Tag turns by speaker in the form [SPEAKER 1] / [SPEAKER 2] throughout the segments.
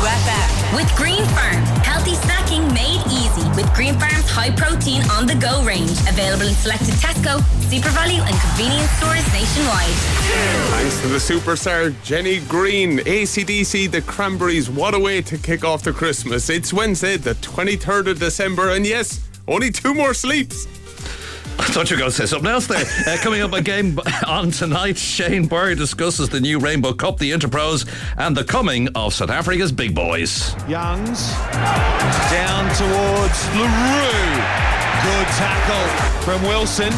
[SPEAKER 1] 2FM.
[SPEAKER 2] With Green Farm, healthy snacking made easy with Green Farm's high protein on the go range. Available in selected Tesco, Super Value and convenience stores nationwide.
[SPEAKER 3] Thanks to the superstar Jenny Green. AC/DC, the Cranberries, what a way to kick off the Christmas. It's Wednesday, the 23rd of December, and yes, only 2 more sleeps.
[SPEAKER 4] I thought you were going to say something else there. Coming up a game on tonight, Shane Burr discusses the new Rainbow Cup, the Interpros, and the coming of South Africa's big boys.
[SPEAKER 5] Youngs down towards LaRue. Good tackle from Wilson.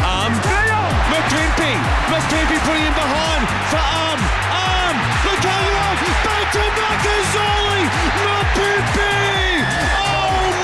[SPEAKER 5] McPimpy putting him behind for Lukaku, back to Makazole. McPimpy. Oh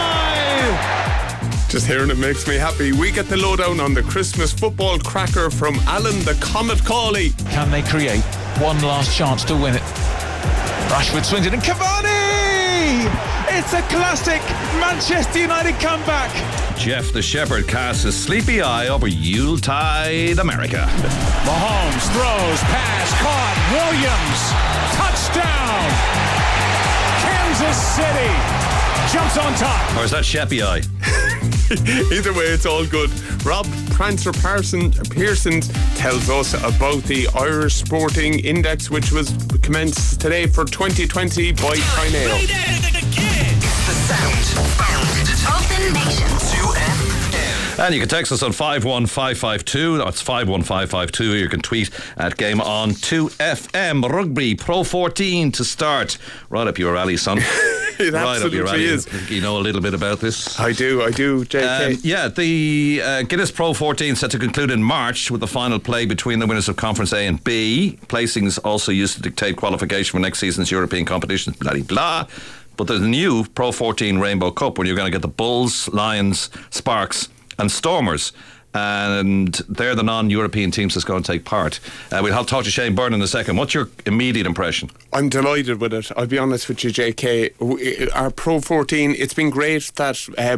[SPEAKER 5] my!
[SPEAKER 3] Just hearing it makes me happy. We get the lowdown on the Christmas football cracker from Alan the Comet Cawley.
[SPEAKER 5] Can they create one last chance to win it? Rashford swings it and Cavani! It's a classic Manchester United comeback.
[SPEAKER 4] Jeff the Shepherd casts a sleepy eye over Yuletide America.
[SPEAKER 5] Mahomes throws, pass, caught, Williams, touchdown! Kansas City jumps on top.
[SPEAKER 4] Or is that Sheppy eye?
[SPEAKER 3] Either way, it's all good. Rob Prancer Pearson tells us about the Irish Sporting Index, which was commenced today for 2020 by Tynale.
[SPEAKER 1] The sound
[SPEAKER 2] Of the nation.
[SPEAKER 1] 2FM.
[SPEAKER 4] And you can text us on 51552. That's 51552. You can tweet at Game On 2FM. Rugby Pro 14 to start. Right up your alley, son.
[SPEAKER 3] It
[SPEAKER 4] Right up your
[SPEAKER 3] absolutely
[SPEAKER 4] alley.
[SPEAKER 3] is.
[SPEAKER 4] You know a little bit about this.
[SPEAKER 3] I do, JK.
[SPEAKER 4] The Guinness Pro 14 set to conclude in March with the final play between the winners of Conference A and B. Placings also used to dictate qualification for next season's European competitions, blah, blah, blah. But there's a new Pro 14 Rainbow Cup where you're going to get the Bulls, Lions, Sparks and Stormers. And they're the non-European teams that's going to take part. We'll have to talk to Shane Byrne in a second. What's your immediate impression? I'm
[SPEAKER 3] delighted with it. I'll be honest with you, JK. Our Pro 14, it's been great that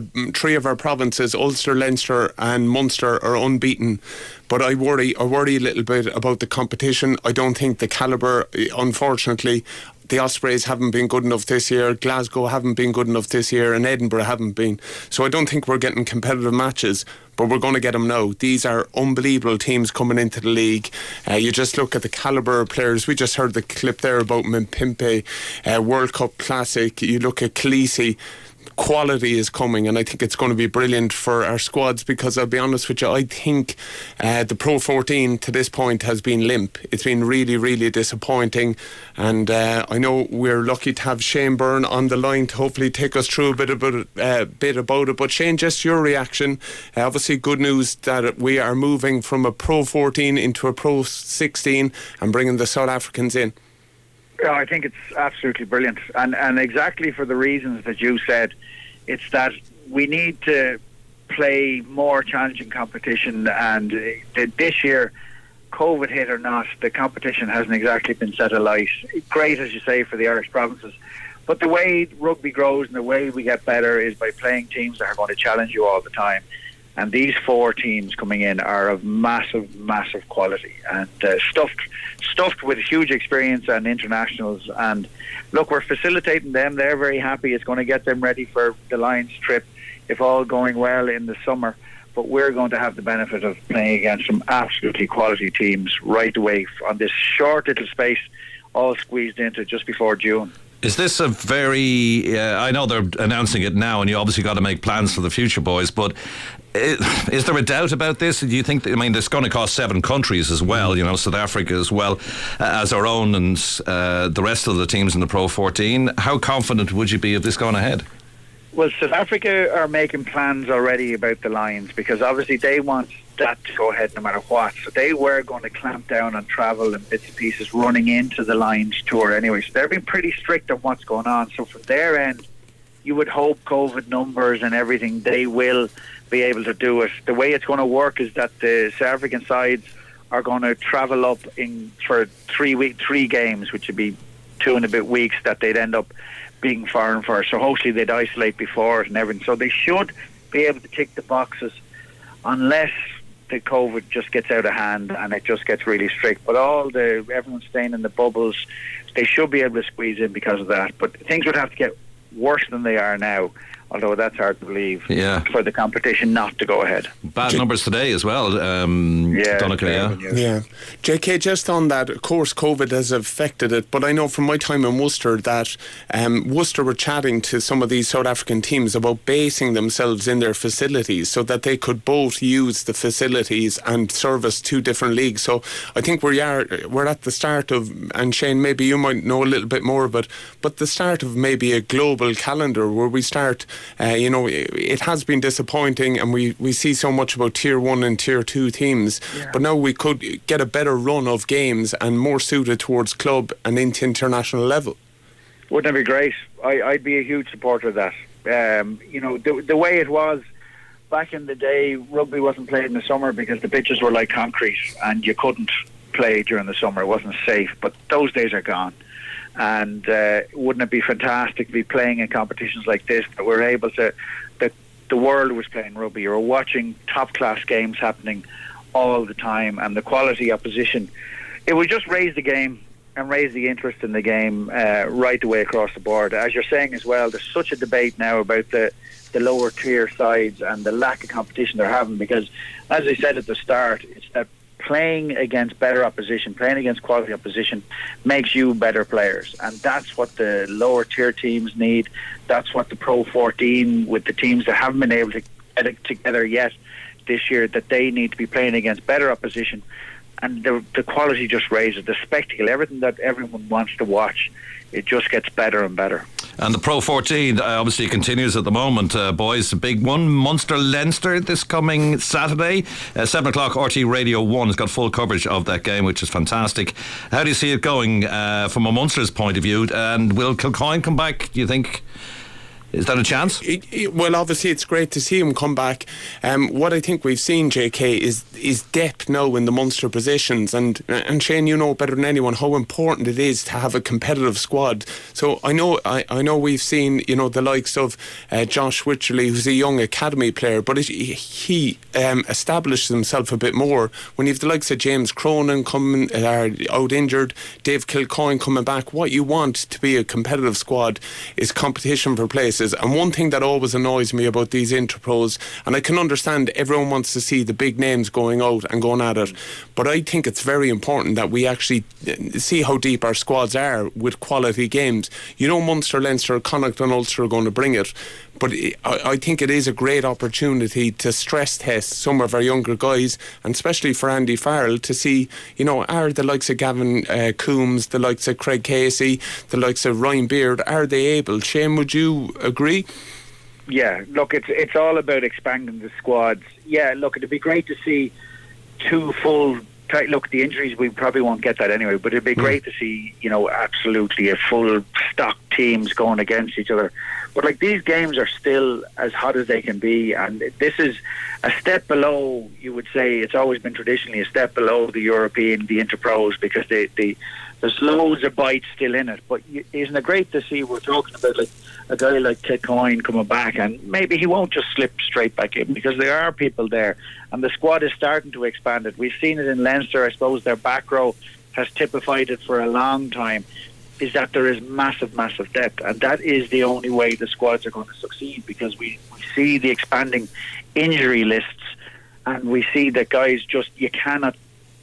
[SPEAKER 3] 3 of our provinces, Ulster, Leinster and Munster, are unbeaten. But I worry a little bit about the competition. I don't think the calibre, unfortunately, the Ospreys haven't been good enough this year, Glasgow haven't been good enough this year, and Edinburgh haven't been. So I don't think we're getting competitive matches, but we're going to get them now. These are unbelievable teams coming into the league. You just look at the calibre of players. We just heard the clip there about Mpimpe, World Cup Classic. You look at Khaleesi. Quality is coming, and I think it's going to be brilliant for our squads, because I'll be honest with you, I think the Pro 14 to this point has been limp. It's been really, really disappointing, and I know we're lucky to have Shane Byrne on the line to hopefully take us through a bit about it. But Shane, just your reaction. Obviously good news that we are moving from a Pro 14 into a Pro 16 and bringing the South Africans in.
[SPEAKER 6] Yeah, I think it's absolutely brilliant, and exactly for the reasons that you said. It's that we need to play more challenging competition, and this year, COVID hit or not, the competition hasn't exactly been set alight. Great, as you say, for the Irish provinces, but the way rugby grows and the way we get better is by playing teams that are going to challenge you all the time. And these 4 teams coming in are of massive, massive quality, and stuffed with huge experience and internationals. And look, we're facilitating them. They're very happy. It's going to get them ready for the Lions trip, if all going well in the summer. But we're going to have the benefit of playing against some absolutely quality teams right away on this short little space, all squeezed into just before June.
[SPEAKER 4] Is this a very... I know they're announcing it now, and you obviously got to make plans for the future, boys, but is there a doubt about this? Do you think... it's going to cost 7 countries as well, South Africa as well as our own, and the rest of the teams in the Pro 14. How confident would you be of this going ahead?
[SPEAKER 6] Well, South Africa are making plans already about the Lions, because obviously they want that to go ahead no matter what. So they were going to clamp down on travel and bits and pieces running into the Lions tour anyway. So they're being pretty strict on what's going on. So from their end, you would hope COVID numbers and everything, they will be able to do it. The way it's going to work is that the South African sides are going to travel up for 3 games, which would be 2 and a bit weeks that they'd end up being foreign for. So hopefully they'd isolate before it and everything. So they should be able to tick the boxes, unless the COVID just gets out of hand and it just gets really strict. But everyone's staying in the bubbles, they should be able to squeeze in because of that. But things would have to get worse than they are now, although that's hard to believe, for the competition not to go ahead.
[SPEAKER 4] Bad numbers today as well, Donnchadh,
[SPEAKER 3] Yeah. JK, just on that, of course COVID has affected it, but I know from my time in Worcester that Worcester were chatting to some of these South African teams about basing themselves in their facilities so that they could both use the facilities and service two different leagues. So I think we're at the start of, and Shane, maybe you might know a little bit more, but the start of maybe a global calendar where we start. It has been disappointing, and we see so much about Tier 1 and Tier 2 teams, but now we could get a better run of games and more suited towards club and into international level.
[SPEAKER 6] Wouldn't that be great? I'd be a huge supporter of that. The way it was back in the day, rugby wasn't played in the summer because the pitches were like concrete and you couldn't play during the summer. It wasn't safe, but those days are gone. And wouldn't it be fantastic to be playing in competitions like this, that we're able to, that the world was playing rugby, or watching top class games happening all the time, and the quality opposition. It would just raise the game and raise the interest in the game right the way across the board. As you're saying as well, there's such a debate now about the lower tier sides and the lack of competition they're having, because as I said at the start, it's that playing against better opposition, playing against quality opposition makes you better players, and that's what the lower tier teams need. That's what the Pro 14, with the teams that haven't been able to get it together yet this year, that they need to be playing against better opposition, and the quality just raises, the spectacle, everything that everyone wants to watch, it just gets better and better.
[SPEAKER 4] And the Pro 14 obviously continues at the moment, boys. The big one, Munster-Leinster, this coming Saturday, 7 o'clock. RT Radio 1 has got full coverage of that game, which is fantastic. How do you see it going from a Munster's point of view? And will Kilcoyne come back, do you think? Is that a chance?
[SPEAKER 3] Well, obviously it's great to see him come back. What I think we've seen, JK, is depth now in the Munster positions, and Shane, you know better than anyone how important it is to have a competitive squad. So I know we've seen the likes of Josh Wycherley, who's a young academy player, but he established himself a bit more when you have the likes of James Cronin coming out injured, Dave Kilcoyne coming back. What you want to be a competitive squad is competition for places. And one thing that always annoys me about these interpros, and I can understand everyone wants to see the big names going out and going at it, but I think it's very important that we actually see how deep our squads are with quality games. Munster, Leinster, Connacht and Ulster are going to bring it, but I think it is a great opportunity to stress test some of our younger guys, and especially for Andy Farrell, to see, are the likes of Gavin Coombs, the likes of Craig Casey, the likes of Ryan Beard, are they able? Shane, would you agree?
[SPEAKER 6] Yeah, look, it's all about expanding the squads. Yeah, look, it'd be great to see two full. Look, the injuries, we probably won't get that anyway, but it'd be great to see, absolutely a full stock teams going against each other. But these games are still as hot as they can be, and this is a step below, you would say. It's always been traditionally a step below the European, the Interpros, because there's loads of bites still in it. But isn't it great to see, we're talking about a guy like Kilcoyne coming back, and maybe he won't just slip straight back in, because there are people there, and the squad is starting to expand it. We've seen it in Leinster. I suppose their back row has typified it for a long time, is that there is massive depth, and that is the only way the squads are going to succeed, because we see the expanding injury lists, and we see that guys you cannot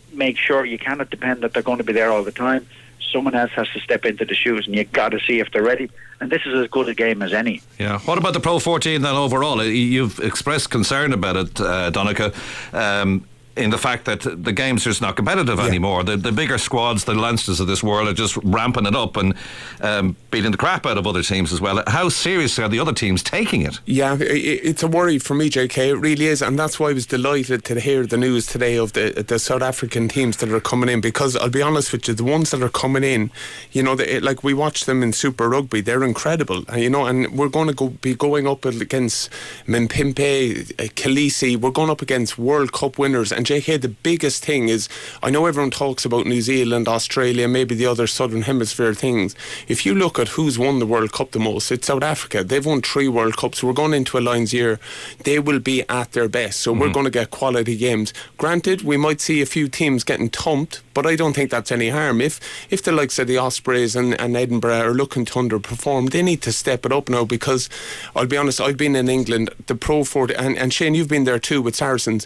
[SPEAKER 6] depend that they're going to be there all the time. Someone else has to step into the shoes, and you've got to see if they're ready. And this is as good a game as any.
[SPEAKER 4] Yeah. What about the Pro 14 then overall? You've expressed concern about it, Donnchadh, in the fact that the game's just not competitive anymore. The bigger squads, the Leinsters of this world, are just ramping it up and beating the crap out of other teams as well. How serious are the other teams taking it? Yeah,
[SPEAKER 3] it's a worry for me, JK. It really is, and that's why I was delighted to hear the news today of the South African teams that are coming in, because I'll be honest with you, the ones that are coming in, we watch them in Super Rugby, they're incredible, and we're going to be going up against Mpimpé, Khaleesi, we're going up against World Cup winners, and JK, the biggest thing is, I know everyone talks about New Zealand, Australia, maybe the other Southern Hemisphere things. If you look at who's won the World Cup the most, it's South Africa. They've won 3 World Cups. We're going into a Lions year. They will be at their best. So we're going to get quality games. Granted, we might see a few teams getting thumped, but I don't think that's any harm. If the likes of the Ospreys and Edinburgh are looking to underperform, they need to step it up now, because I'll be honest, I've been in England, the Pro 40, and Shane, you've been there too with Saracens.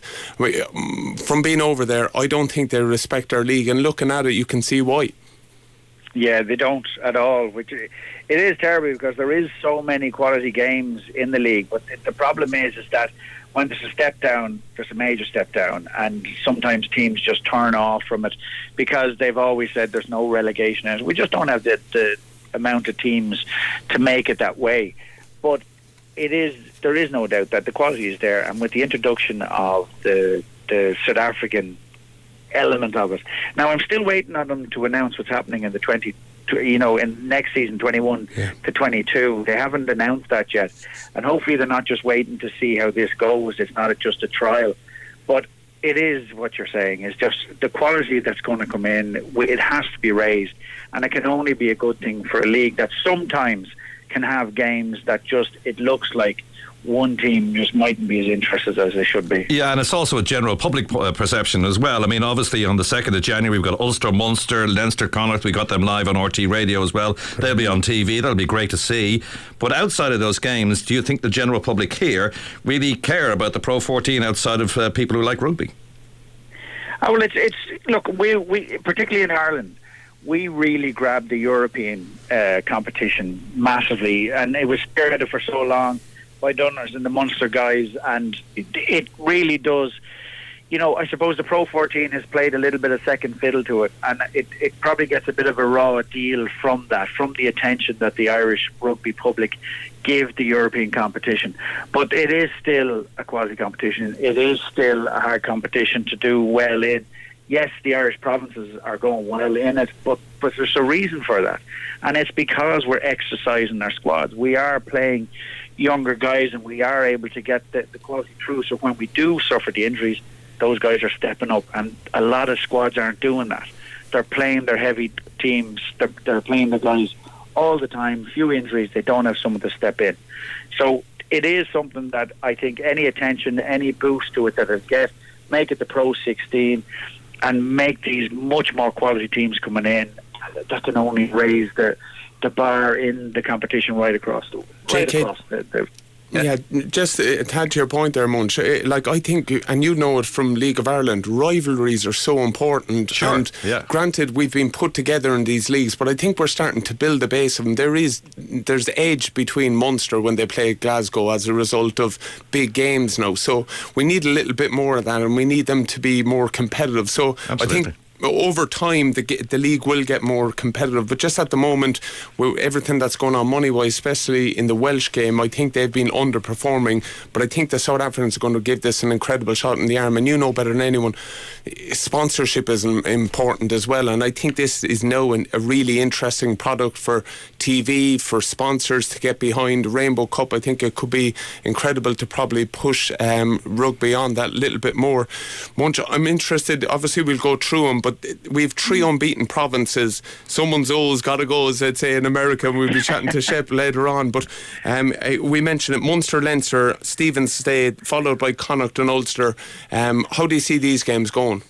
[SPEAKER 3] From being over there, I don't think they respect our league, and looking at it, you can see why.
[SPEAKER 6] Yeah, they don't at all. Which it is terrible, because there is so many quality games in the league. But the problem is that when there's a step down, there's a major step down, and sometimes teams just turn off from it because they've always said there's no relegation in it. We just don't have the amount of teams to make it that way. But there is no doubt that the quality is there, and with the introduction of the South African element of it. Now, I'm still waiting on them to announce what's happening in the in next season, 21 to 22. They haven't announced that yet, and hopefully they're not just waiting to see how this goes. It's not just a trial, but it is what you're saying. It's just the quality that's going to come in. It has to be raised, and it can only be a good thing for a league that sometimes can have games that just, it looks like one team just mightn't be as interested as they should be.
[SPEAKER 4] Yeah, and it's also a general public perception as well. I mean, obviously on the 2nd of January we've got Ulster, Munster, Leinster, Connacht. We got them live on RT Radio as well. They'll be on TV. That'll be great to see. But outside of those games, do you think the general public here really care about the Pro 14 outside of people who like rugby?
[SPEAKER 6] Oh, well, it's look, we particularly in Ireland, we really grabbed the European competition massively, and it was spearheaded for so long by Dunners and the Munster guys, and it really does. You know, I suppose the Pro 14 has played a little bit of second fiddle to it, and it probably gets a bit of a raw deal from that, from the attention that the Irish rugby public give the European competition. But it is still a quality competition. It is still a hard competition to do well in. Yes, the Irish provinces are going well in it, but there's a reason for that. And it's because we're exercising our squads. We are playing younger guys, and we are able to get the quality through. So when we do suffer the injuries, those guys are stepping up, and a lot of squads aren't doing that. They're playing their heavy teams. They're playing the guys all the time. Few injuries, they don't have someone to step in. So it is something that I think any attention, any boost to it that it gets, make it the Pro 16 and make these much more quality teams coming in. That can only raise the bar in the competition right across the
[SPEAKER 3] Yeah, just to add to your point there, Munch, like I think, and you know it from League of Ireland, rivalries are so important.
[SPEAKER 4] Sure,
[SPEAKER 3] and granted, we've been put together in these leagues, but I think we're starting to build a base of them. There's edge between Munster when they play Glasgow as a result of big games now. So we need a little bit more of that, and we need them to be more competitive. So
[SPEAKER 4] absolutely.
[SPEAKER 3] I think over time the league will get more competitive, but just at the moment with everything that's going on money wise, especially in the Welsh game, I think they've been underperforming. But I think the South Africans are going to give this an incredible shot in the arm, and you know better than anyone, sponsorship is important as well, and I think this is now a really interesting product for TV, for sponsors to get behind. Rainbow Cup, I think it could be incredible to probably push rugby on that little bit more. Munch, I'm interested, obviously we'll go through them, but we've 3 unbeaten provinces. Someone's always got to go, as they'd say in America, and we'll be chatting to Shep later on. But we mentioned it, Munster, Leinster, Stephen's State, followed by Connacht and Ulster. How do you see these games going?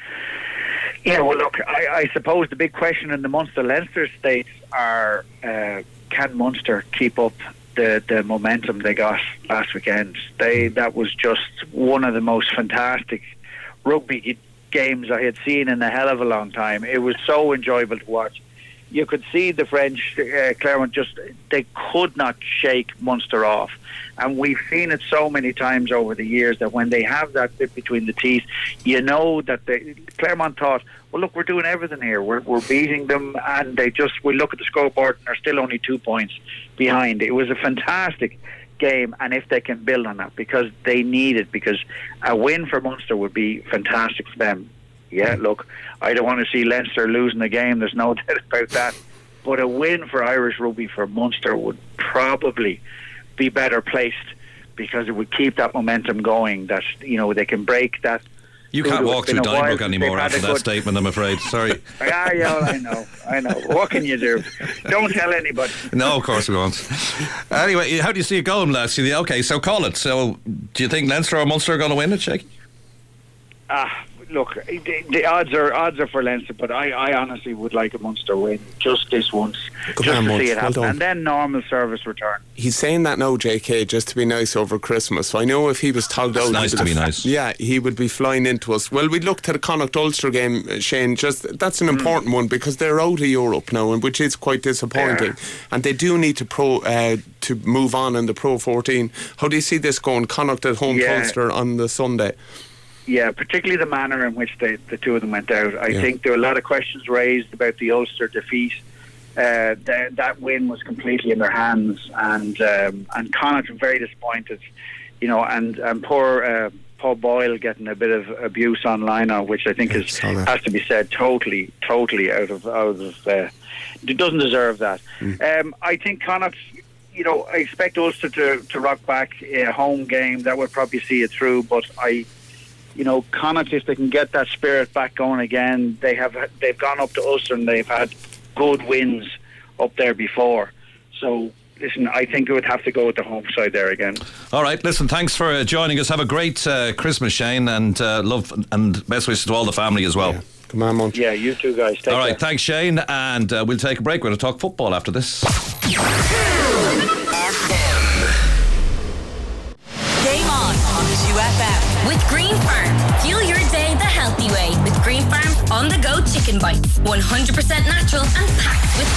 [SPEAKER 6] Yeah, well, look, I suppose the big question in the Munster-Leinster states are, can Munster keep up the momentum they got last weekend? That was just one of the most fantastic rugby games I had seen in a hell of a long time. It was so enjoyable to watch. You could see the French, Clermont, they could not shake Munster off. And we've seen it so many times over the years that when they have that bit between the teeth, you know that Clermont thought, well, look, we're doing everything here. We're beating them, and we look at the scoreboard and are still only 2 points behind. It was a fantastic game, and if they can build on that, because they need it, because a win for Munster would be fantastic for them. Yeah, look, I don't want to see Leinster losing the game, there's no doubt about that, but a win for Irish rugby for Munster would probably be better placed, because it would keep that momentum going, that, you know, they can break that
[SPEAKER 4] You can't walk through Donnybrook
[SPEAKER 6] They've
[SPEAKER 4] anymore
[SPEAKER 6] had
[SPEAKER 4] after
[SPEAKER 6] a
[SPEAKER 4] that
[SPEAKER 6] good-
[SPEAKER 4] statement, I'm afraid. Sorry.
[SPEAKER 6] Yeah, I know. What can you do? Don't tell anybody.
[SPEAKER 4] No, of course we won't. Anyway, how do you see it going, lads? Okay, so call it. So, do you think Leinster or Munster are going to win it, Shaky?
[SPEAKER 6] Look, the odds are for Leinster, but I honestly would like a Munster win just this once,
[SPEAKER 3] Good
[SPEAKER 6] just
[SPEAKER 3] man,
[SPEAKER 6] to see it
[SPEAKER 3] Munch. Well
[SPEAKER 6] happen,
[SPEAKER 3] done.
[SPEAKER 6] and then normal service return.
[SPEAKER 3] He's saying that now, JK, just to be nice over Christmas. So I know if he was told out,
[SPEAKER 4] nice to be nice.
[SPEAKER 3] Yeah, he would be flying into us. Well, we looked at the Connacht Ulster game, Shane. Just that's an important one because they're out of Europe now, and which is quite disappointing. And they do need to move on in the Pro 14. How do you see this going? Connacht at home to Ulster on the Sunday.
[SPEAKER 6] Yeah, particularly the manner in which the two of them went out. I think there were a lot of questions raised about the Ulster defeat. That win was completely in their hands, and Connacht were very disappointed. And poor Paul Boyle getting a bit of abuse online, which I think has to be said totally out of. It doesn't deserve that. I think Connacht. I expect Ulster to rock back a home game. That would probably see it through, but Connacht, if they can get that spirit back going again, they've gone up to Ulster and they've had good wins up there before. So, listen, I think it would have to go with the home side there again.
[SPEAKER 4] All right, listen, thanks for joining us. Have a great Christmas, Shane, and love and best wishes to all the family as well.
[SPEAKER 3] Yeah. Come on, Munch.
[SPEAKER 6] Yeah, you too, guys. Take
[SPEAKER 4] all right,
[SPEAKER 6] care.
[SPEAKER 4] thanks, Shane, and we'll take a break. We're going to talk football after this.
[SPEAKER 7] Game on 2FM.
[SPEAKER 2] With Green Farm, fuel your day the healthy way with Green Farm's on-the-go chicken bites. 100% natural and packed with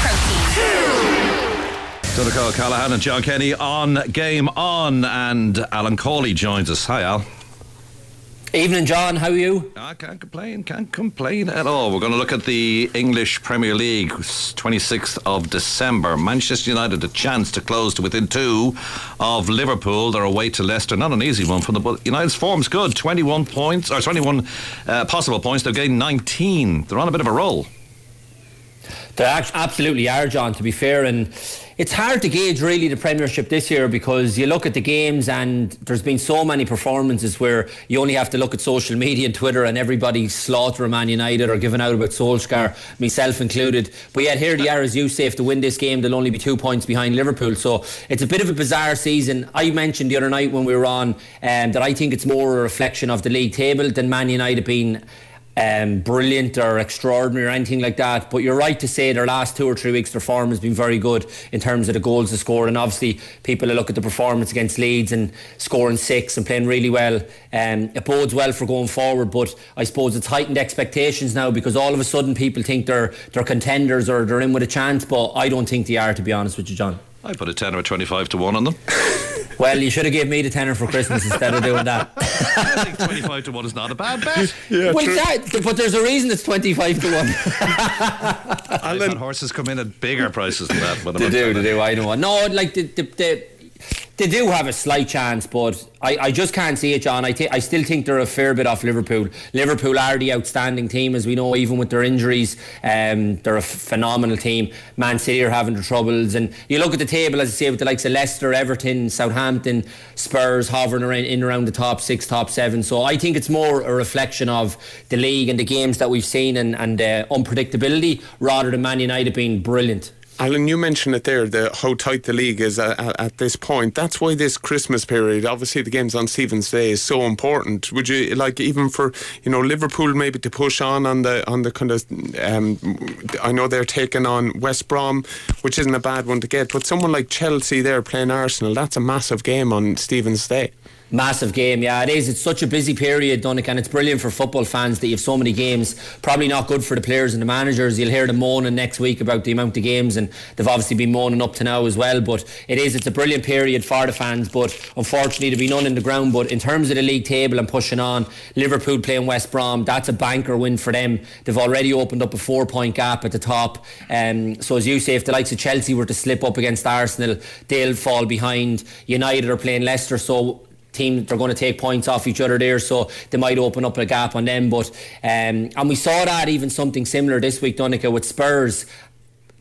[SPEAKER 2] protein.
[SPEAKER 4] Donegal Callahan and John Kenny on Game On, and Alan Cawley joins us. Hi, Al.
[SPEAKER 8] Evening, John. How are you?
[SPEAKER 4] I can't complain at all. We're going to look at the English Premier League, 26th of December. Manchester United a chance to close to within 2 of Liverpool. They're away to Leicester. Not an easy one for them, but United's form's good. 21 possible points. They're getting 19. They're on a bit of a roll.
[SPEAKER 8] They absolutely are, John, to be fair, and it's hard to gauge really the Premiership this year because you look at the games and there's been so many performances where you only have to look at social media and Twitter and everybody slaughtering Man United or giving out about Solskjaer, myself included. But yet here they are, as you say, if they win this game they'll only be 2 points behind Liverpool. So it's a bit of a bizarre season. I mentioned the other night when we were on that I think it's more a reflection of the league table than Man United being brilliant or extraordinary or anything like that, but you're right to say their last 2 or 3 weeks their form has been very good in terms of the goals they scored, and obviously people look at the performance against Leeds and scoring 6 and playing really well. It bodes well for going forward, but I suppose it's heightened expectations now because all of a sudden people think they're contenders or they're in with a chance, but I don't think they are, to be honest with you, John.
[SPEAKER 4] I put a 10 or 25 to 1 on them.
[SPEAKER 8] Well, you should have given me the tenner for Christmas instead of doing that.
[SPEAKER 4] I think 25 to 1 is not a bad bet.
[SPEAKER 3] Yeah,
[SPEAKER 8] but there's a reason it's 25 to 1.
[SPEAKER 4] I've had horses come in at bigger prices than that.
[SPEAKER 8] They do, I know. No, like they do have a slight chance, but I just can't see it, John. I still think they're a fair bit off Liverpool. Liverpool are the outstanding team, as we know, even with their injuries. They're a phenomenal team. Man City are having their troubles, and you look at the table, as I say, with the likes of Leicester, Everton, Southampton, Spurs hovering around the top 6, top 7. So I think it's more a reflection of the league and the games that we've seen and unpredictability rather than Man United being brilliant.
[SPEAKER 3] Alan, you mentioned it there, how tight the league is at this point. That's why this Christmas period, obviously the games on Stephen's Day, is so important. Would you like, even for Liverpool maybe to push on the kind of I know they're taking on West Brom, which isn't a bad one to get, but someone like Chelsea there playing Arsenal, that's a massive game on Stephen's Day.
[SPEAKER 8] Massive game, yeah, it is. It's such a busy period, Dunick, and it's brilliant for football fans that you have so many games. Probably not good for the players and the managers. You'll hear them moaning next week about the amount of games, and they've obviously been moaning up to now as well. But it's a brilliant period for the fans, but unfortunately there'll be none in the ground. But in terms of the league table and pushing on, Liverpool playing West Brom, that's a banker win for them. They've already opened up a 4-point gap at the top. So as you say, if the likes of Chelsea were to slip up against Arsenal, they'll fall behind. United are playing Leicester, so team, they're going to take points off each other there, so they might open up a gap on them. But and we saw that even something similar this week, Donica, with Spurs.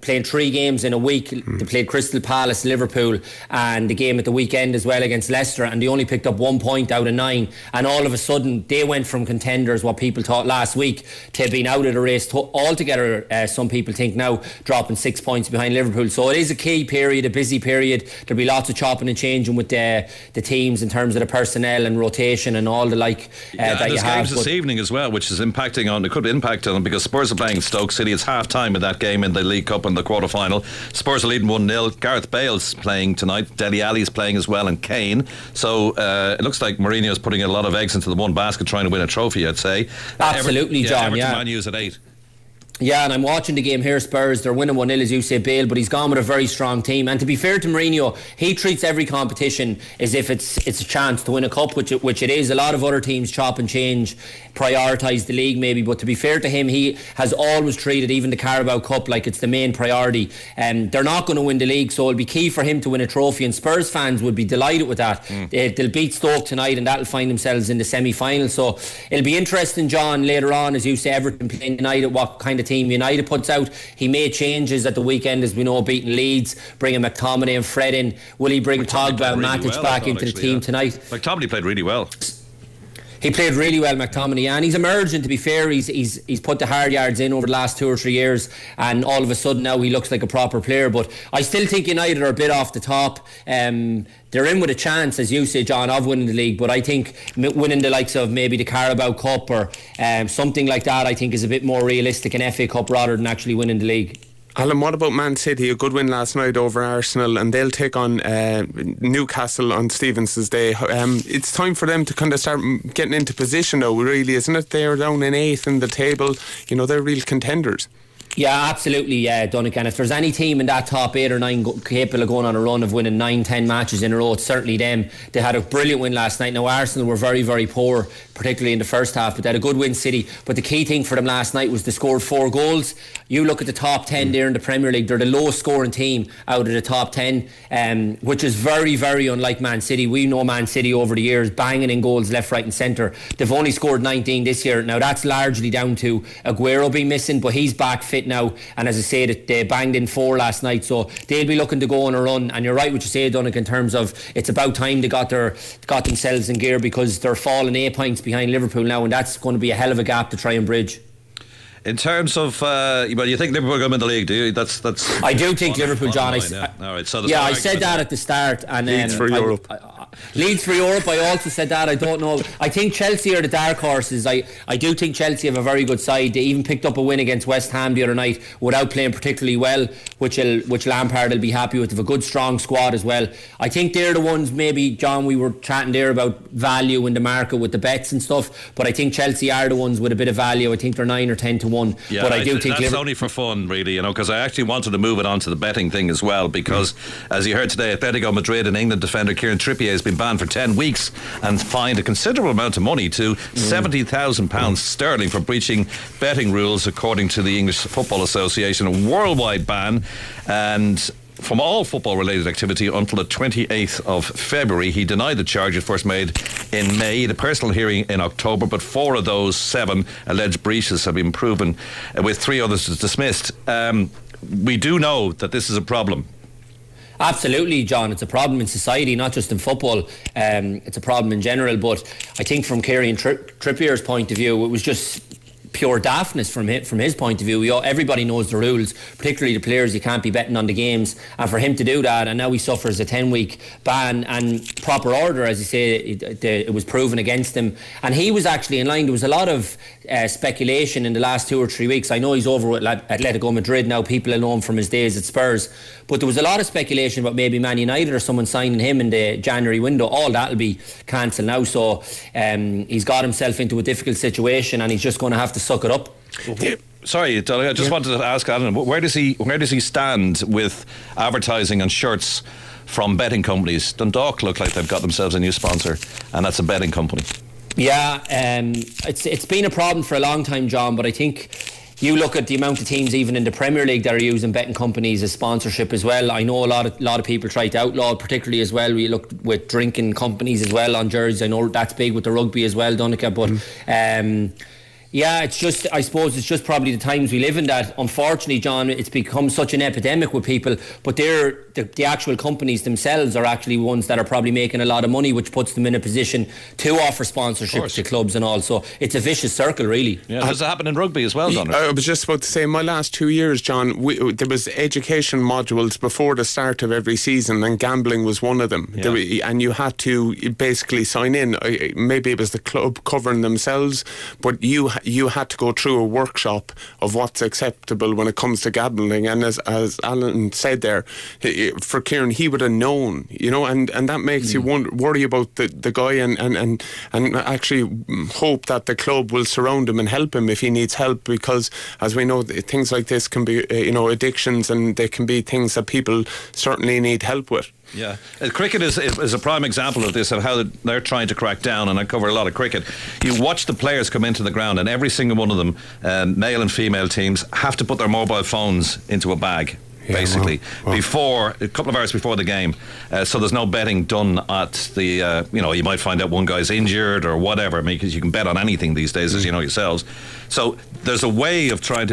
[SPEAKER 8] playing 3 games in a week. They played Crystal Palace, Liverpool, and the game at the weekend as well against Leicester, and they only picked up 1 point out of 9, and all of a sudden they went from contenders, what people thought last week, to being out of the race altogether. Some people think now, dropping 6 points behind Liverpool. So it is a key period, a busy period. There'll be lots of chopping and changing with the teams in terms of the personnel and rotation and all the like that you have.
[SPEAKER 4] Games this evening as well, which is impacting on, it could impact on them, because Spurs are playing Stoke City. It's half time in that game in the League Cup in the quarter final. Spurs are leading 1-0. Gareth Bale's playing tonight. Dele Alli's playing as well, and Kane. So it looks like Mourinho's putting a lot of eggs into the one basket, trying to win a trophy, I'd say.
[SPEAKER 8] Absolutely, John.
[SPEAKER 4] Everton Man U's at 8.
[SPEAKER 8] Yeah, and I'm watching the game here. Spurs, they're winning 1-0, as you say, Bale, but he's gone with a very strong team. And to be fair to Mourinho, he treats every competition as if it's a chance to win a cup, which it is. A lot of other teams chop and change, prioritise the league maybe, but to be fair to him, he has always treated even the Carabao Cup like it's the main priority. They're not going to win the league, so it'll be key for him to win a trophy, and Spurs fans would be delighted with that. They'll beat Stoke tonight, and that'll find themselves in the semi-final. So it'll be interesting, John, later on, as you say, Everton playing United, what kind of team United puts out. He made changes at the weekend, as we know, beating Leeds, bringing McTominay and Fred in. Will he bring Pogba and Matic back into the team tonight?
[SPEAKER 4] McTominay played really well.
[SPEAKER 8] He played really well, McTominay, and he's emerging. To be fair, he's put the hard yards in over the last 2 or 3 years, and all of a sudden now he looks like a proper player. But I still think United are a bit off the top. They're in with a chance, as you say, John, of winning the league, but I think winning the likes of maybe the Carabao Cup or something like that, I think is a bit more realistic, an FA Cup rather than actually winning the league.
[SPEAKER 3] Alan, what about Man City? A good win last night over Arsenal, and they'll take on Newcastle on Stevens's Day. It's time for them to kind of start getting into position now, really, isn't it? They're down in 8th in the table. You know, they're real contenders.
[SPEAKER 8] Yeah, absolutely, yeah, Donnacha. If there's any team in that top 8 or 9 capable of going on a run of winning 9-10 matches in a row, it's certainly them. They had a brilliant win last night. Now, Arsenal were very, very poor, particularly in the first half, but they had a good win, City. But the key thing for them last night was they scored 4 goals. You look at the top 10 there in the Premier League, they're the lowest scoring team out of the top 10, which is very, very unlike Man City. We know Man City over the years banging in goals left, right and centre. They've only scored 19 this year. Now, that's largely down to Aguero being missing, but he's back fit now, and as I say, they banged in 4 last night, so they'll be looking to go on a run. And you're right what you say, Donnacha, in terms of it's about time they got themselves in gear, because they're falling 8 points behind Liverpool now, and that's going to be a hell of a gap to try and bridge. In
[SPEAKER 4] terms of, well, you think Liverpool come in the league, do you? That's.
[SPEAKER 8] I do think Liverpool, John.
[SPEAKER 4] All right, so
[SPEAKER 8] I said that at the start, and
[SPEAKER 3] Leeds for Europe.
[SPEAKER 8] Leeds for Europe. I also said that. I don't know. I think Chelsea are the dark horses. I do think Chelsea have a very good side. They even picked up a win against West Ham the other night without playing particularly well, which Lampard will be happy with. They have a good strong squad as well. I think they're the ones, maybe, John, we were chatting there about value in the market with the bets and stuff, but I think Chelsea are the ones with a bit of value. I think they're 9 or 10 to 1.
[SPEAKER 4] Yeah,
[SPEAKER 8] but I do think
[SPEAKER 4] that's only for fun, really, because I actually wanted to move it on to the betting thing as well, because as you heard today, Atletico Madrid and England defender Kieran Trippier has been banned for 10 weeks and fined a considerable amount of money to £70,000 sterling for breaching betting rules, according to the English Football Association. A worldwide ban, and from all football related activity until the 28th of February. He denied the charges first made in May, the personal hearing in October, but 4 of those 7 alleged breaches have been proven, with 3 others dismissed. We do know that this is a problem.
[SPEAKER 8] Absolutely, John. It's a problem in society, not just in football. It's a problem in general, but I think from Kieran Trippier's point of view, it was just pure daftness from his point of view. Everybody knows the rules, particularly the players. You can't be betting on the games, and for him to do that, and now he suffers a 10-week ban and proper order, as you say, it was proven against him, and he was actually in line. There was a lot of speculation in the last 2 or 3 weeks. I know he's over with Atletico Madrid now. People will know him from his days at Spurs, but there was a lot of speculation about maybe Man United or someone signing him in the January window. All that will be cancelled now, so he's got himself into a difficult situation, and he's just going to have to suck it up.
[SPEAKER 4] Sorry, I just wanted to ask Alan, where does he stand with advertising on shirts from betting companies? Dundalk look like they've got themselves a new sponsor, and that's a betting company. Yeah,
[SPEAKER 8] it's been a problem for a long time, John, but I think you look at the amount of teams even in the Premier League that are using betting companies as sponsorship as well. I know a lot of people try to outlaw it, particularly as well. We look with drinking companies as well on jerseys. I know that's big with the rugby as well, Donnacha, but Yeah, it's just, I suppose it's just probably the times we live in that, unfortunately, John, it's become such an epidemic with people, but the actual companies themselves are actually ones that are probably making a lot of money, which puts them in a position to offer sponsorships to clubs and all. So it's a vicious circle, really.
[SPEAKER 4] Yeah, does it happen in rugby as well, Donald?
[SPEAKER 3] I was just about to say, in my last 2 years, John, there was education modules before the start of every season, and gambling was one of them. And you had to basically sign in. Maybe it was the club covering themselves, but you had to go through a workshop of what's acceptable when it comes to gambling. And as Alan said there, for Kieran, he would have known, and that makes you worry about the guy and actually hope that the club will surround him and help him if he needs help, because as we know, things like this can be addictions, and they can be things that people certainly need help with.
[SPEAKER 4] Yeah, cricket is a prime example of this, of how they're trying to crack down, and I cover a lot of cricket. You watch the players come into the ground, and every single one of them, male and female teams, have to put their mobile phones into a bag. Basically, before a couple of hours before the game, so there's no betting done at the. You might find out one guy's injured or whatever, because you can bet on anything these days, as you know yourselves. So there's a way of trying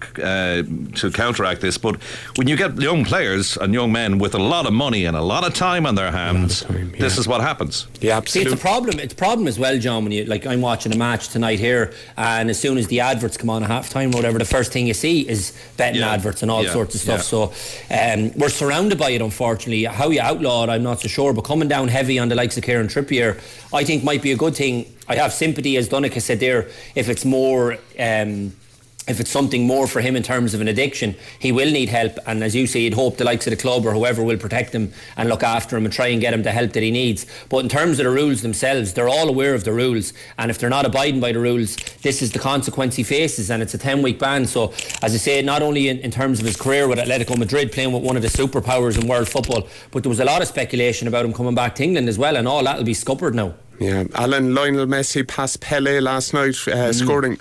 [SPEAKER 4] to counteract this. But when you get young players and young men with a lot of money and a lot of time on their hands, this is what happens.
[SPEAKER 3] Yeah, absolutely.
[SPEAKER 8] See, it's a problem as well, John. When I'm watching a match tonight here, and as soon as the adverts come on at half time or whatever, the first thing you see is betting adverts and all sorts of stuff. So we're surrounded by it, unfortunately. How you outlaw it, I'm not so sure, but coming down heavy on the likes of Kieran Trippier, I think might be a good thing. I have sympathy, as Donncha said there, if it's more if it's something more for him in terms of an addiction, he will need help, and as you say, you'd hope the likes of the club or whoever will protect him and look after him and try and get him the help that he needs. But in terms of the rules themselves, they're all aware of the rules, and if they're not abiding by the rules, this is the consequence he faces, and it's a 10-week ban. So as I say, not only in terms of his career with Atletico Madrid, playing with one of the superpowers in world football, but there was a lot of speculation about him coming back to England as well, and all that'll be scuppered now.
[SPEAKER 3] Yeah, Alan, Lionel Messi passed Pele last night, scoring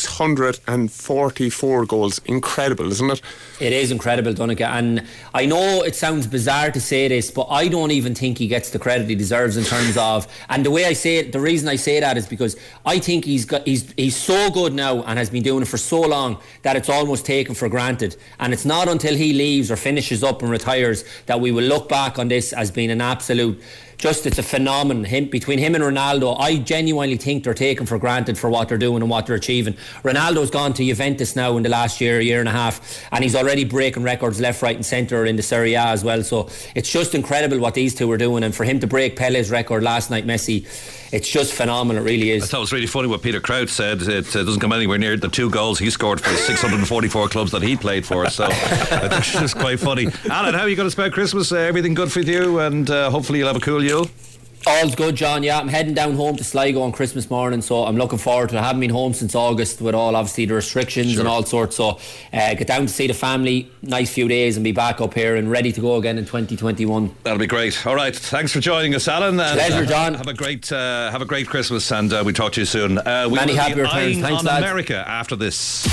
[SPEAKER 3] 644 goals. Incredible, isn't it?
[SPEAKER 8] It is incredible, Donncha, and I know it sounds bizarre to say this, but I don't even think he gets the credit he deserves in terms of, and the way I say it, the reason I say that is because I think he's so good now and has been doing it for so long that it's almost taken for granted, and it's not until he leaves or finishes up and retires that we will look back on this as being an absolute, it's a phenomenon. Between him and Ronaldo, I genuinely think they're taken for granted for what they're doing and what they're achieving. Ronaldo's gone to Juventus now in the last year and a half, and he's already breaking records left, right and centre in the Serie A as well. So it's just incredible what these two are doing, and for him to break Pele's record last night, Messi, it's just phenomenal. It really is.
[SPEAKER 4] I thought it was really funny what Peter Crouch said. It doesn't come anywhere near the 2 goals he scored for 644 clubs that he played for, so it's just quite funny. Alan, how are you going to spend Christmas? Everything good for you, and hopefully you'll have a cool Yule?
[SPEAKER 8] All's good, John. Yeah, I'm heading down home to Sligo on Christmas morning, so I'm looking forward to it. I haven't been home since August with all, obviously, the restrictions and all sorts, so get down to see the family, nice few days, and be back up here and ready to go again in 2021.
[SPEAKER 4] That'll be great. All right, thanks for joining us, Alan.
[SPEAKER 8] Pleasure, John.
[SPEAKER 4] Have a great Christmas, and we'll talk to you soon.
[SPEAKER 8] Many happy returns. Thanks,
[SPEAKER 4] on
[SPEAKER 8] lads.
[SPEAKER 4] America after this.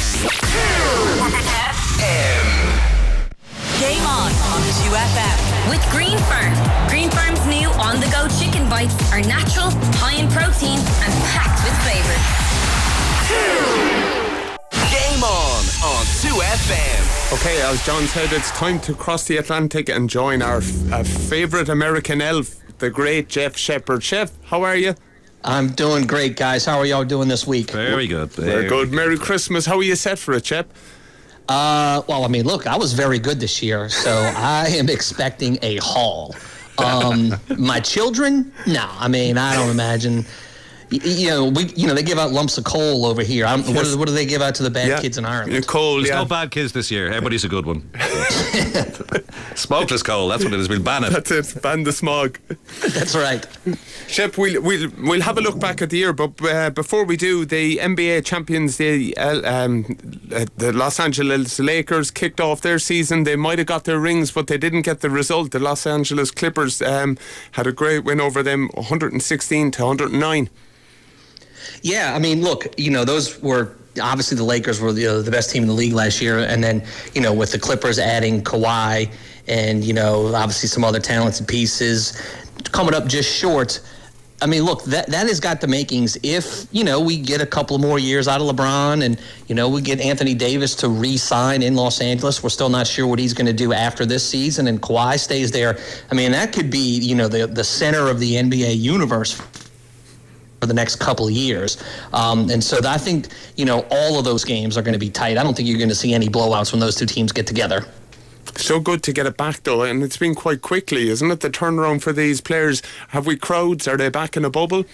[SPEAKER 7] Game on 2FM.
[SPEAKER 2] With Green Farm. Green Farm's new on-the-go chicken bites are natural, high in protein and packed with flavour.
[SPEAKER 1] Game on 2FM.
[SPEAKER 3] Okay, as John said, it's time to cross the Atlantic and join our favourite American elf, the great Jeff Shepherd. Chef, how are you?
[SPEAKER 9] I'm doing great, guys. How are y'all doing this week?
[SPEAKER 4] Very good.
[SPEAKER 3] Very good. Merry Christmas. How are you set for it, Chef?
[SPEAKER 9] Well, I mean, look, I was very good this year, so I am expecting a haul. My children? No, I mean, I don't imagine. They give out lumps of coal over here. What do they give out to the bad kids in Ireland?
[SPEAKER 3] Coal,
[SPEAKER 4] There's no bad kids this year. Everybody's a good one. Smokeless coal, that's what it is. We'll ban it.
[SPEAKER 3] That's it. Ban the smog.
[SPEAKER 9] That's right.
[SPEAKER 3] Shep, we'll have a look back at the year, but before we do, the NBA champions, the Los Angeles Lakers, kicked off their season. They might have got their rings, but they didn't get the result. The Los Angeles Clippers had a great win over them, 116-109.
[SPEAKER 9] Yeah, I mean, look, those were obviously the Lakers were the best team in the league last year, and then with the Clippers adding Kawhi and obviously some other talented pieces, coming up just short. I mean, look, that has got the makings. If, we get a couple more years out of LeBron and, we get Anthony Davis to re-sign in Los Angeles, we're still not sure what he's going to do after this season, and Kawhi stays there. I mean, that could be, the center of the NBA universe for the next couple of years. And so I think, all of those games are going to be tight. I don't think you're going to see any blowouts when those two teams get together.
[SPEAKER 3] So good to get it back, though, and it's been quite quickly, isn't it, the turnaround for these players? Have we crowds? Are they back in a bubble?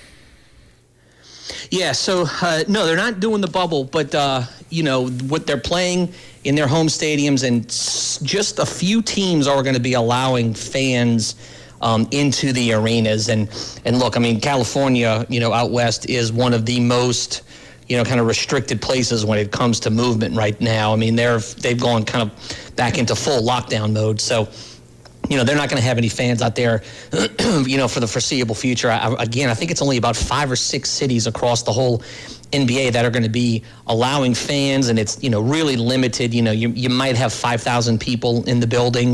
[SPEAKER 9] Yeah, so, no, they're not doing the bubble, but, what they're playing in their home stadiums, and just a few teams are going to be allowing fans into the arenas. And look, I mean, California, out west is one of the most kind of restricted places when it comes to movement right now. I mean, they've gone kind of back into full lockdown mode. So, they're not going to have any fans out there, for the foreseeable future. Again, I think it's only about 5 or 6 cities across the whole NBA that are going to be allowing fans, and it's, really limited. You might have 5,000 people in the building,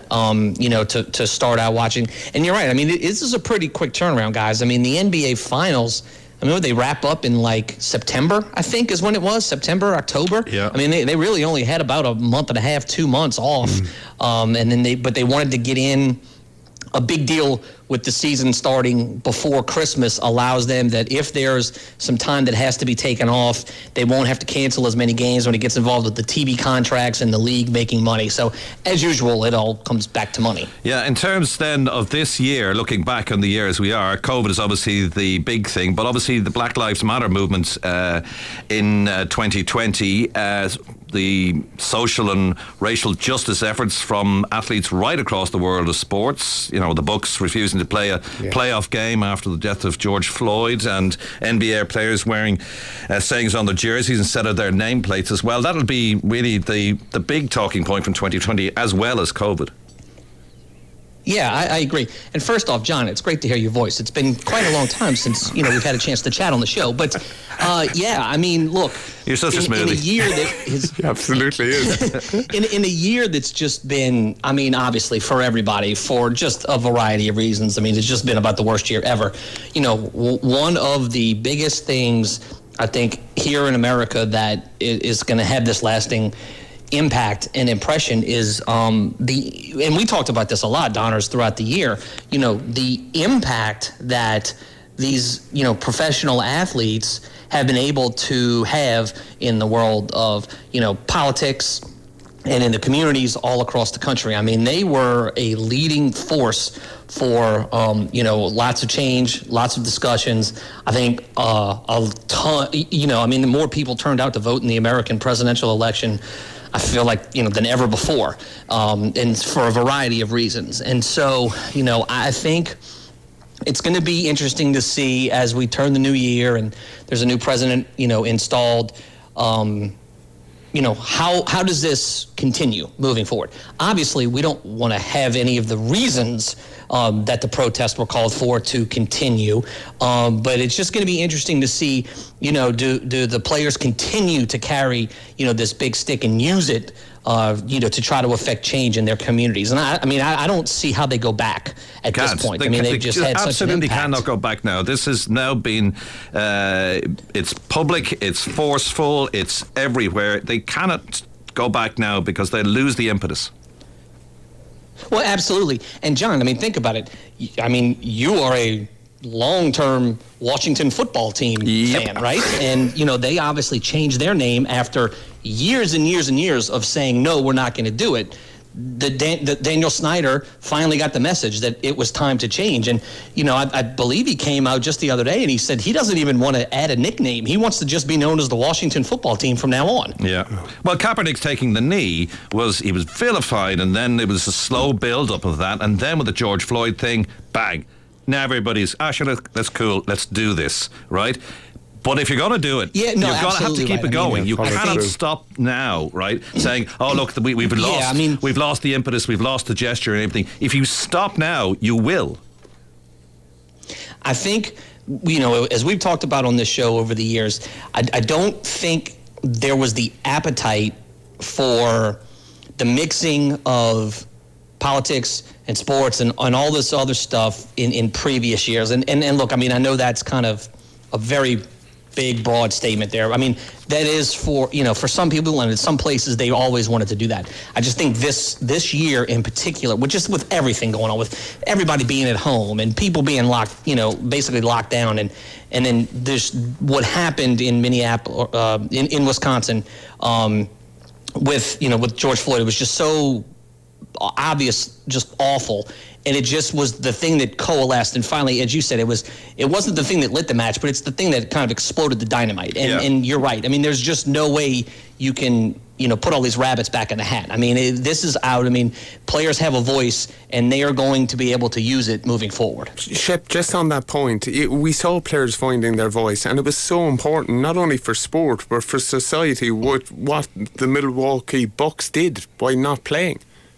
[SPEAKER 9] to start out watching. And you're right. I mean, this is a pretty quick turnaround, guys. I mean, the NBA Finals, they wrap up in like September, I think is when it was, September, October.
[SPEAKER 4] Yeah.
[SPEAKER 9] I mean, they really only had about a month and a half, 2 months off. And then they wanted to get in. A big deal with the season starting before Christmas allows them that if there's some time that has to be taken off, they won't have to cancel as many games when it gets involved with the TV contracts and the league making money. So, as usual, it all comes back to money.
[SPEAKER 4] Yeah, in terms then of this year, looking back on the year as we are, COVID is obviously the big thing, but obviously the Black Lives Matter movement in 2020, the social and racial justice efforts from athletes right across the world of sports, the Bucks refusing to play a playoff game after the death of George Floyd, and NBA players wearing sayings on their jerseys instead of their nameplates as well. That'll be really the big talking point from 2020 as well as COVID.
[SPEAKER 9] Yeah, I agree. And first off, John, it's great to hear your voice. It's been quite a long time since, we've had a chance to chat on the show. But, yeah, I mean, look.
[SPEAKER 4] You're such a smoothie.
[SPEAKER 9] In a year that is...
[SPEAKER 3] Absolutely is.
[SPEAKER 9] in a year that's just been, I mean, obviously for everybody, for just a variety of reasons. I mean, it's just been about the worst year ever. One of the biggest things, I think, here in America that is going to have this lasting impact and impression is and we talked about this a lot, Donners, throughout the year, the impact that these, professional athletes have been able to have in the world of, politics and in the communities all across the country. I mean, they were a leading force for, lots of change, lots of discussions. I think a ton, the more people turned out to vote in the American presidential election, I feel like, than ever before, and for a variety of reasons. And so, I think it's going to be interesting to see as we turn the new year and there's a new president, installed, how does this continue moving forward? Obviously, we don't want to have any of the reasons that the protests were called for to continue, but it's just going to be interesting to see, do the players continue to carry, this big stick and use it, to try to affect change in their communities. And I don't see how they go back at this point. They've just had such an impact.
[SPEAKER 4] Absolutely cannot go back now. This has now been, it's public, it's forceful, it's everywhere. They cannot go back now because they lose the impetus.
[SPEAKER 9] Well, absolutely. And John, think about it. You are a long-term Washington football team fan, right? And, they obviously changed their name after years and years and years of saying, no, we're not going to do it. The Daniel Snyder finally got the message that it was time to change. And, I believe he came out just the other day and he said he doesn't even want to add a nickname. He wants to just be known as the Washington football team from now on.
[SPEAKER 4] Yeah. Well, Kaepernick's taking the knee he was vilified, and then it was a slow build-up of that. And then with the George Floyd thing, bang. Now everybody's, sure, that's cool. Let's do this, right? But if you're going to do it, you've got to have to keep it going. You cannot stop now, right? Saying, "Oh, look, we've lost. We've lost the impetus. We've lost the gesture and everything." If you stop now, you will.
[SPEAKER 9] I think, as we've talked about on this show over the years, I don't think there was the appetite for the mixing of politics and sports and all this other stuff in previous years. And look, I mean, I know that's kind of a very big, broad statement there. I mean, that is for some people, and in some places they always wanted to do that. I just think this year in particular, with everything going on, with everybody being at home and people being locked, basically locked down, and then there's what happened in Minneapolis, in Wisconsin, with George Floyd. It was just so obvious, just awful. And it just was the thing that coalesced. And finally, as you said, it wasn't the thing that lit the match, but it's the thing that kind of exploded the dynamite. And you're right. I mean, there's just no way you can, put all these rabbits back in the hat. I mean, this is out. I mean, players have a voice, and they are going to be able to use it moving forward.
[SPEAKER 3] Shep, just on that point, we saw players finding their voice, and it was so important, not only for sport, but for society, what the Milwaukee Bucks did by not playing.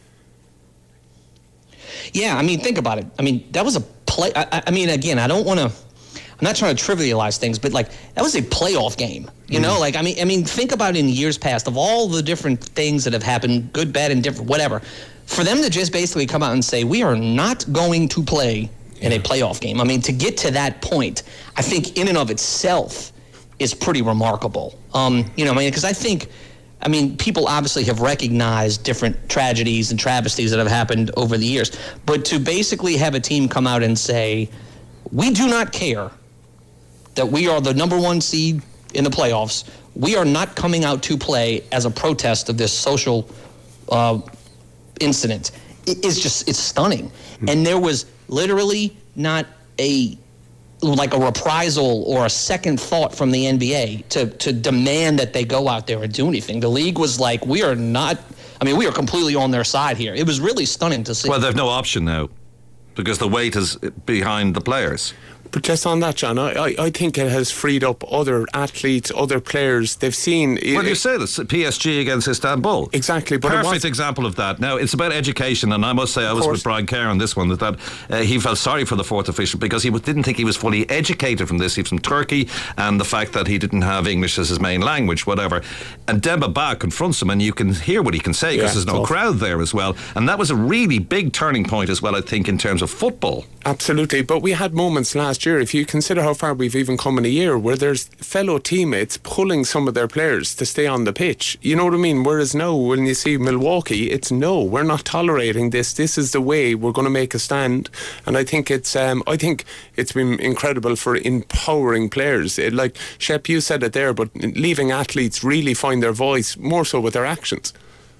[SPEAKER 9] Yeah, I mean, think about it. I mean, that was a play. I mean, again, I'm not trying to trivialize things, but like that was a playoff game. You know, like I mean, think about it in years past of all the different things that have happened, good, bad, and different, whatever. For them to just basically come out and say we are not going to play in a playoff game. I mean, to get to that point, I think in and of itself is pretty remarkable. Because I mean, people obviously have recognized different tragedies and travesties that have happened over the years. But to basically have a team come out and say, we do not care that we are the number one seed in the playoffs. We are not coming out to play as a protest of this social incident. It's stunning. And there was literally not a reprisal or a second thought from the NBA to demand that they go out there and do anything. The league was like, we are completely on their side here. It was really stunning to see.
[SPEAKER 4] Well, they've no option now because the weight is behind the players.
[SPEAKER 3] But just on that, John, I think it has freed up other athletes, other players. They've seen...
[SPEAKER 4] Well, you say this, PSG against Istanbul.
[SPEAKER 3] Exactly. But
[SPEAKER 4] perfect example of that. Now, it's about education, and I must say I was with Brian Kerr on this one, that he felt sorry for the fourth official because he didn't think he was fully educated from this. He's from Turkey, and the fact that he didn't have English as his main language, whatever. And Demba Ba confronts him, and you can hear what he can say because there's no crowd there as well. And that was a really big turning point as well, I think, in terms of football.
[SPEAKER 3] Absolutely. But we had moments last year, if you consider how far we've even come in a year, where there's fellow teammates pulling some of their players to stay on the pitch. You know what I mean? Whereas now, when you see Milwaukee, it's no, we're not tolerating this. This is the way we're going to make a stand. And I think it's been incredible for empowering players. Like Shep, you said it there, but leaving athletes really find their voice more so with their actions.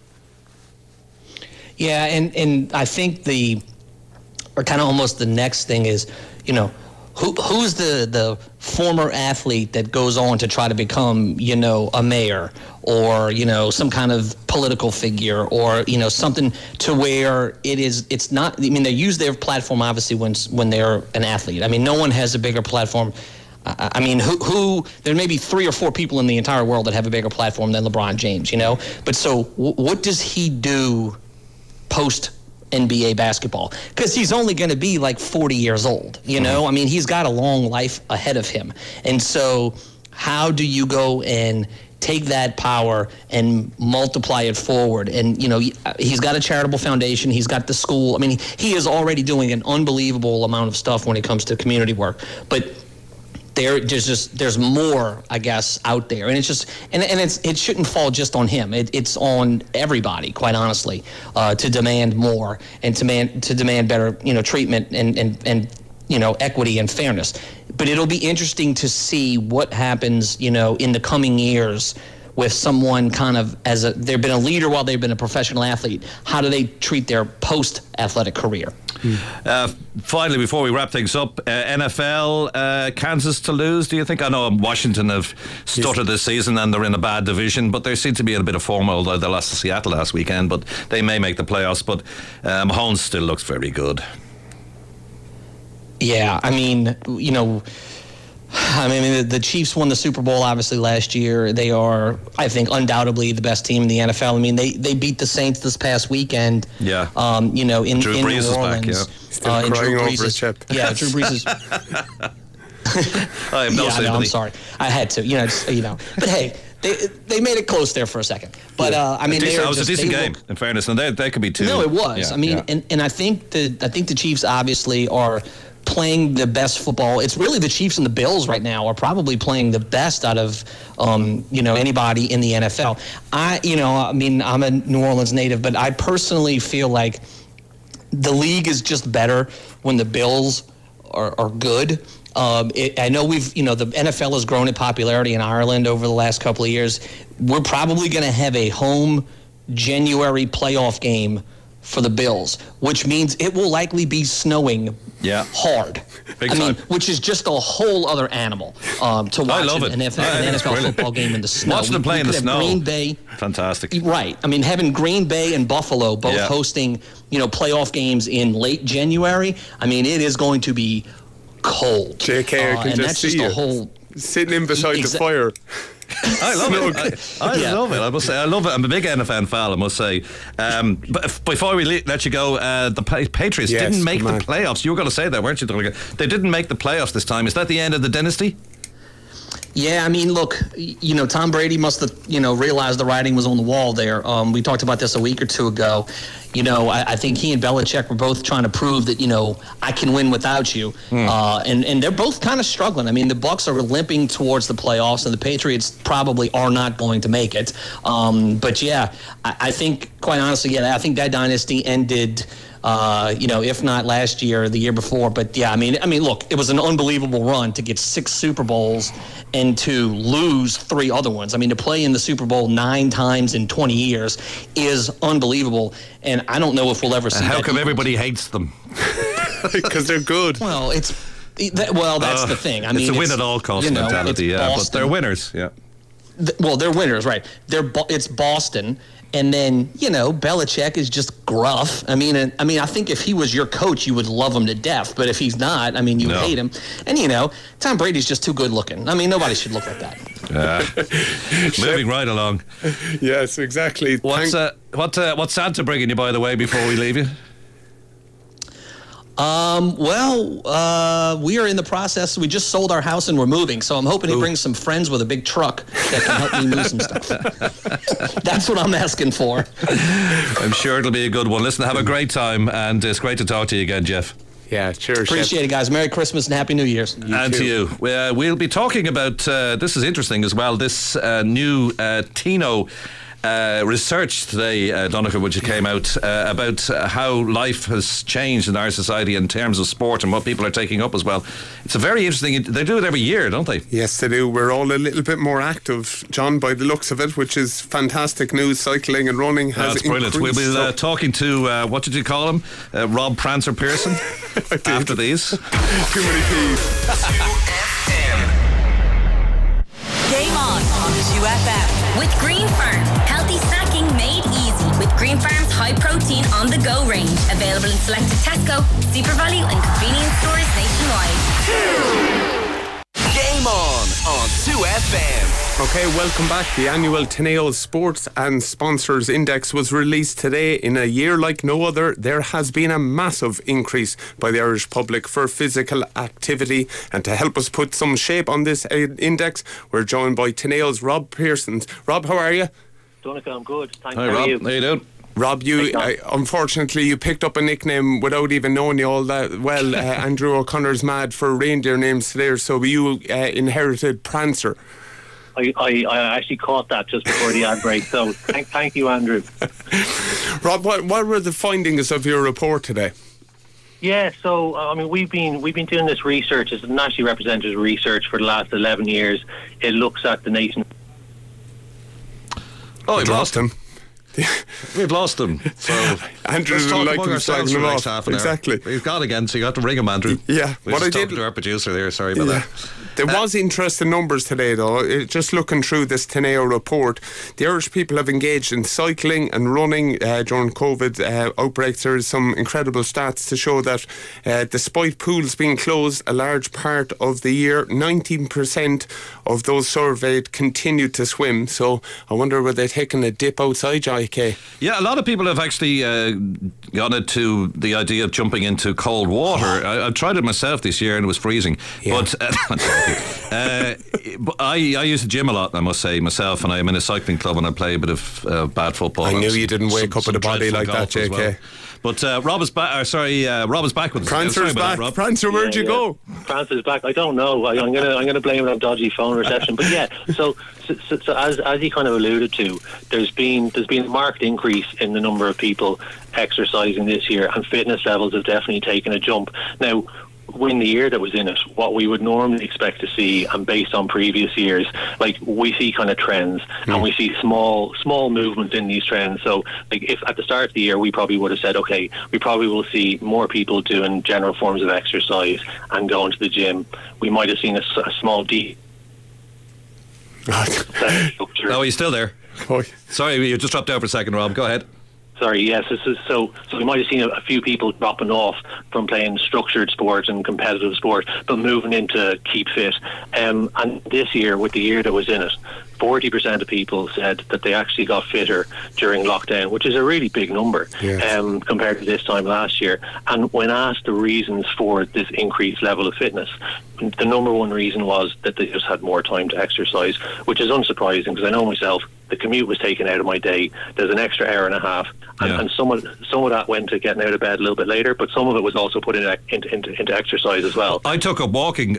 [SPEAKER 9] Yeah, and I think almost the next thing is, who's the former athlete that goes on to try to become, a mayor or, some kind of political figure or, something to where it's not, I mean, they use their platform obviously when they're an athlete. I mean, no one has a bigger platform. I mean, there may be 3 or 4 people in the entire world that have a bigger platform than LeBron James, But so what does he do post NBA basketball? Because he's only going to be like 40 years old, I mean, he's got a long life ahead of him. And so how do you go and take that power and multiply it forward? And, he's got a charitable foundation. He's got the school. I mean, he is already doing an unbelievable amount of stuff when it comes to community work. But there's more, I guess, out there, and it's just it shouldn't fall just on him. It's on everybody, quite honestly, to demand more and to demand better, treatment and equity and fairness. But it'll be interesting to see what happens, in the coming years with someone kind of they've been a leader while they've been a professional athlete. How do they treat their post-athletic career?
[SPEAKER 4] Finally, before we wrap things up, NFL, Kansas to lose, do you think? I know Washington have stuttered this season and they're in a bad division, but there seems to be a bit of form, although they lost to Seattle last weekend, but they may make the playoffs. But Mahomes still looks very good.
[SPEAKER 9] Yeah, I mean, the Chiefs won the Super Bowl, obviously, last year. They are, I think, undoubtedly the best team in the NFL. I mean, they beat the Saints this past weekend.
[SPEAKER 4] Yeah.
[SPEAKER 9] In
[SPEAKER 4] Drew Brees
[SPEAKER 9] New Orleans.
[SPEAKER 4] Is back, yeah.
[SPEAKER 3] Still crying over it, Chip.
[SPEAKER 9] Yeah, Drew Brees is...
[SPEAKER 4] I have no sympathy.
[SPEAKER 9] I'm sorry. I had to, But hey, they made it close there for a second. But I mean,
[SPEAKER 4] it was a decent game. In fairness, and they could be two.
[SPEAKER 9] No, it was.
[SPEAKER 4] Yeah,
[SPEAKER 9] I mean, and I think the Chiefs obviously are playing the best football. It's really the Chiefs and the Bills right now are probably playing the best out of anybody in the NFL. I'm a New Orleans native, but I personally feel like the league is just better when the Bills are good. I know the NFL has grown in popularity in Ireland over the last couple of years. We're probably going to have a home January playoff game for the Bills, which means it will likely be snowing hard.
[SPEAKER 4] Big time.
[SPEAKER 9] Which is just a whole other animal to watch an NFL football game in the snow.
[SPEAKER 4] Watching them play in the snow.
[SPEAKER 9] Green Bay,
[SPEAKER 4] fantastic.
[SPEAKER 9] Right. I mean, having Green Bay and Buffalo both hosting, playoff games in late January. I mean, it is going to be cold.
[SPEAKER 3] JK, I can just see you sitting in beside the fire.
[SPEAKER 4] I love it. I love it. I must say, I love it. I'm a big NFL fan, I must say. But before we let you go, the Patriots didn't make the playoffs. You were going to say that, weren't you? They didn't make the playoffs this time. Is that the end of the dynasty?
[SPEAKER 9] Yeah, I mean, look, Tom Brady must have, realized the writing was on the wall there. We talked about this a week or two ago. I think he and Belichick were both trying to prove that, I can win without you. And they're both kind of struggling. I mean, the Bucs are limping towards the playoffs, and the Patriots probably are not going to make it. But, yeah, I think, quite honestly, I think that dynasty ended if not last year, the year before. But yeah, I mean, look, it was an unbelievable run to get 6 Super Bowls and to lose 3 other ones. I mean, to play in the Super Bowl 9 times in 20 years is unbelievable. And I don't know if we'll ever see
[SPEAKER 4] How
[SPEAKER 9] that
[SPEAKER 4] come everybody hates them?
[SPEAKER 3] Because they're good.
[SPEAKER 9] Well, that's the thing. I mean,
[SPEAKER 4] it's a win-at-all-cost mentality, but they're winners,
[SPEAKER 9] they're winners, right. It's Boston. And then, Belichick is just gruff. I mean, I think if he was your coach, you would love him to death. But if he's not, I mean, you hate him. And, Tom Brady's just too good looking. I mean, nobody should look like that.
[SPEAKER 4] Moving right along.
[SPEAKER 3] Yes, exactly.
[SPEAKER 4] What's Santa bringing you, by the way, before we leave you?
[SPEAKER 9] We are in the process. We just sold our house and we're moving, so I'm hoping he brings some friends with a big truck that can help me move some stuff. That's what I'm asking for.
[SPEAKER 4] I'm sure it'll be a good one. Listen, have a great time, and it's great to talk to you again, Jeff.
[SPEAKER 3] Yeah, cheers.
[SPEAKER 9] Appreciate it, guys. Merry Christmas and Happy New Year's.
[SPEAKER 4] And to you. We'll be talking about, this is interesting as well, this new Tino research today, Donncha, which came out about how life has changed in our society in terms of sport and what people are taking up as well. It's a very interesting. They do it every year, don't they?
[SPEAKER 3] Yes, they do. We're all a little bit more active, John, by the looks of it, which is fantastic news. Cycling and running has increased.
[SPEAKER 4] Brilliant. We'll be talking to what did you call him, Rob Prancer Pearson, after these.
[SPEAKER 3] Too many P's.
[SPEAKER 7] Game on 2FM.
[SPEAKER 2] With Green Farm, healthy snacking made easy with Green Farm's high protein on the go range. Available in selected Tesco, Super Value and convenience stores nationwide.
[SPEAKER 1] Game on 2FM.
[SPEAKER 3] Okay, welcome back. The annual Teneo Sports and Sponsors Index was released today. In a year like no other, there has been a massive increase by the Irish public for physical activity. And to help us put some shape on this index, we're joined by Teneo's Rob Pearson. Rob, how are you?
[SPEAKER 10] Donncha, I'm good. Thanks.
[SPEAKER 4] Hi,
[SPEAKER 10] how
[SPEAKER 4] Rob.
[SPEAKER 10] are you?
[SPEAKER 4] How you doing?
[SPEAKER 3] Rob, unfortunately you picked up a nickname without even knowing you all that well. Andrew O'Connor's mad for reindeer names today, so you inherited Prancer.
[SPEAKER 10] I actually caught that just before the ad break, so thank you, Andrew.
[SPEAKER 3] Rob, what were the findings of your report today?
[SPEAKER 10] Yeah, so we've been doing this research. It's nationally representative research for the last 11 years. It looks at the nation.
[SPEAKER 4] Oh, we've lost
[SPEAKER 3] him.
[SPEAKER 4] We've lost him. So
[SPEAKER 3] Andrew
[SPEAKER 4] let's
[SPEAKER 3] doesn't
[SPEAKER 4] talk
[SPEAKER 3] like
[SPEAKER 4] among ourselves for the next half an hour.
[SPEAKER 3] Exactly.
[SPEAKER 4] He's gone again, so you got to ring him, Andrew.
[SPEAKER 3] Yeah.
[SPEAKER 4] We're just talking to our producer there. Sorry about that.
[SPEAKER 3] There was interesting numbers today, though. Just looking through this Teneo report, the Irish people have engaged in cycling and running during COVID outbreaks. There is some incredible stats to show that despite pools being closed a large part of the year, 19% of those surveyed continued to swim. So I wonder were they taking a dip outside, JK?
[SPEAKER 4] Yeah, a lot of people have actually gone into the idea of jumping into cold water. I've tried it myself this year and it was freezing.
[SPEAKER 3] Yeah.
[SPEAKER 4] But But I use the gym a lot, I must say, myself, and I'm in a cycling club and I play a bit of bad football.
[SPEAKER 3] I knew you didn't wake up with a body like that, JK.
[SPEAKER 4] Well. But Rob is back. Rob is back with us.
[SPEAKER 3] Prancer's back. Prancer, where'd you go?
[SPEAKER 10] Prancer's back. I don't know. I'm gonna blame it on dodgy phone reception. But yeah, so as he kind of alluded to, there's been a marked increase in the number of people exercising this year, and fitness levels have definitely taken a jump. Now, in the year that was in it, what we would normally expect to see, and based on previous years, like, we see kind of trends, and we see small movements in these trends. So, like, if at the start of the year we probably would have said, okay, we probably will see more people doing general forms of exercise and going to the gym, we might have seen a small
[SPEAKER 4] Oh, are you still there?
[SPEAKER 3] Oh.
[SPEAKER 4] Sorry, you just dropped out for a second, Rob. Go ahead.
[SPEAKER 10] Sorry, yes. So we might have seen a few people dropping off from playing structured sport and competitive sport, but moving into keep fit. And this year, with the year that was in it, 40% of people said that they actually got fitter during lockdown, which is a really big number compared to this time last year. And when asked the reasons for this increased level of fitness, the number one reason was that they just had more time to exercise, which is unsurprising because I know myself, the commute was taken out of my day. There's an extra hour and a half, and some of that went to getting out of bed a little bit later, but some of it was also put into exercise as well.
[SPEAKER 4] I took up walking.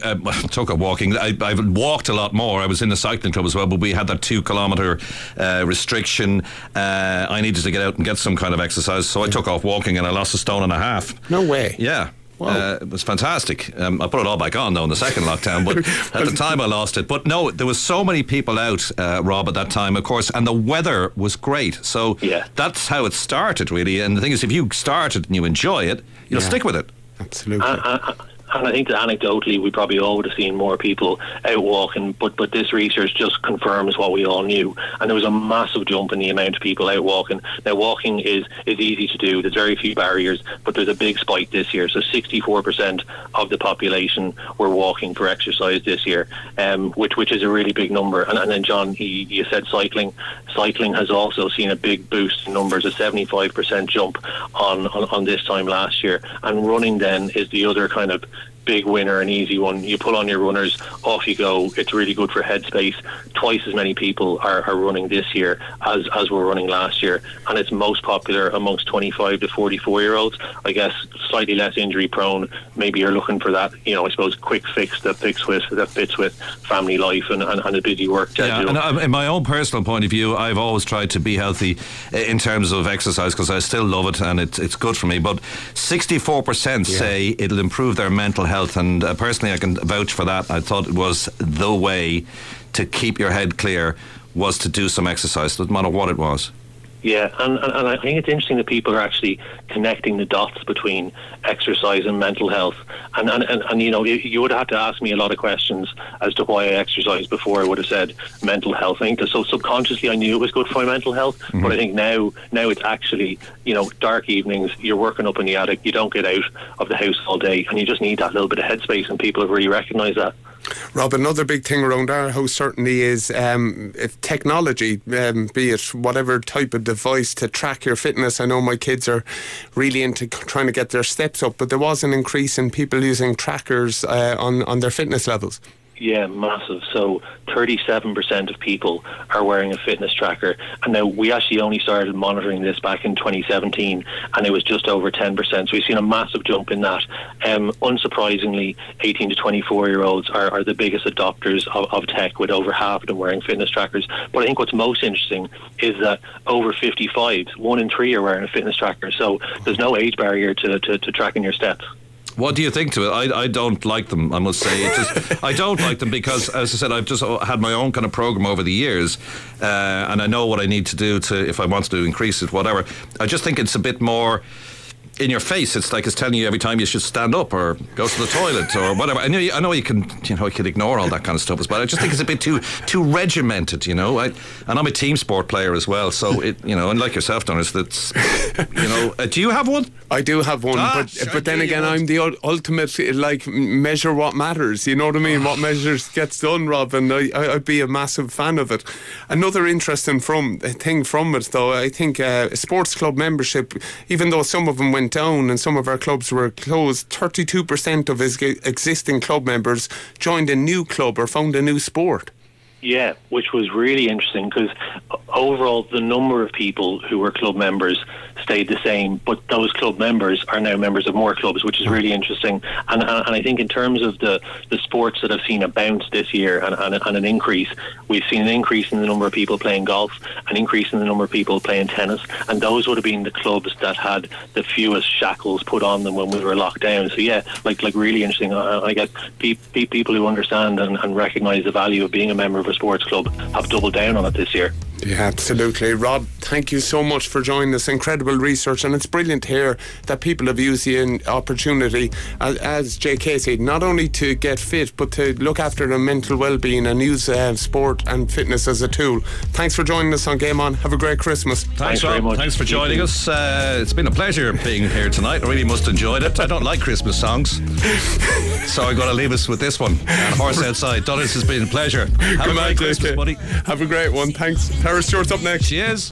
[SPEAKER 4] I've walked a lot more. I was in the cycling club as well, but we had that 2 kilometre restriction. I needed to get out and get some kind of exercise, so I took off walking and I lost 1.5 stone.
[SPEAKER 3] No way.
[SPEAKER 4] Yeah. It was fantastic. I put it all back on though in the second lockdown, but at the time I lost it. But no, there was so many people out, Rob, at that time, of course, and the weather was great. So that's how it started, really. And the thing is, if you start it and you enjoy it, you'll stick with it.
[SPEAKER 3] Absolutely.
[SPEAKER 10] And I think that anecdotally we probably all would have seen more people out walking, but this research just confirms what we all knew. And there was a massive jump in the amount of people out walking. Now, walking is easy to do. There's very few barriers, but there's a big spike this year. So 64% of the population were walking for exercise this year, which is a really big number. And then, John, you said cycling. Cycling has also seen a big boost in numbers, a 75% jump on this time last year. And running then is the other kind of big winner, an easy one. You pull on your runners, off you go. It's really good for headspace. Twice as many people are running this year as were running last year, and it's most popular amongst 25 to 44 year olds. I guess slightly less injury prone. Maybe you're looking for that, I suppose, quick fix that fits with family life and a busy work schedule.
[SPEAKER 4] Yeah, and in my own personal point of view, I've always tried to be healthy in terms of exercise because I still love it and it's good for me. But 64% say it'll improve their mental health, and personally I can vouch for that. I thought it was the way to keep your head clear was to do some exercise, doesn't matter what it was.
[SPEAKER 10] Yeah, and I think it's interesting that people are actually connecting the dots between exercise and mental health. And you would have to ask me a lot of questions as to why I exercised before I would have said mental health. I think that so subconsciously I knew it was good for my mental health, but I think now it's actually, dark evenings, you're working up in the attic, you don't get out of the house all day, and you just need that little bit of headspace, and people have really recognised that.
[SPEAKER 3] Rob, another big thing around our house certainly is if technology, be it whatever type of device to track your fitness. I know my kids are really into trying to get their steps up, but there was an increase in people using trackers on their fitness levels.
[SPEAKER 10] Yeah, massive. So 37% of people are wearing a fitness tracker. And now we actually only started monitoring this back in 2017, and it was just over 10%. So we've seen a massive jump in that. Unsurprisingly, 18 to 24-year-olds are the biggest adopters of tech, with over half of them wearing fitness trackers. But I think what's most interesting is that over 55s, 1 in 3 are wearing a fitness tracker. So there's no age barrier to tracking your steps.
[SPEAKER 4] What do you think to it? I don't like them, I must say. I don't like them because, as I said, I've just had my own kind of program over the years, and I know what I need to do if I want to increase it, whatever. I just think it's a bit more in your face. It's like it's telling you every time you should stand up or go to the toilet or whatever. I know you can ignore all that kind of stuff as well. I just think it's a bit too regimented, and I'm a team sport player as well, so and like yourself, Donald, that's do you have one?
[SPEAKER 3] I do have one, but then again, I'm the ultimate measure what matters. You know what I mean? What measures gets done, Rob, and I'd be a massive fan of it. Another interesting thing from it, though, I think sports club membership, even though some of them went went down and some of our clubs were closed, 32% of his existing club members joined a new club or found a new sport.
[SPEAKER 10] Yeah, which was really interesting because overall the number of people who were club members stayed the same, but those club members are now members of more clubs, which is really interesting. And I think in terms of the sports that have seen a bounce this year and an increase, we've seen an increase in the number of people playing golf, an increase in the number of people playing tennis, and those would have been the clubs that had the fewest shackles put on them when we were locked down. So yeah, like really interesting. I guess people who understand and recognise the value of being a member of a sports club have doubled down on it this year.
[SPEAKER 3] Yeah, absolutely. Rod, thank you so much for joining us. Incredible research, and it's brilliant to hear that people have used the opportunity, as JK said, not only to get fit but to look after their mental well-being and use sport and fitness as a tool. Thanks for joining us on Game On. Have a great Christmas.
[SPEAKER 4] Thanks very much. Thanks for joining us. It's been a pleasure being here tonight. I really must enjoyed it. I don't like Christmas songs, so I'm going to leave us with this one. Horse Outside. Donis, has been a pleasure. Have a great Christmas, buddy.
[SPEAKER 3] Have a great one. Thanks. Tara Stewart's up next.
[SPEAKER 4] Cheers.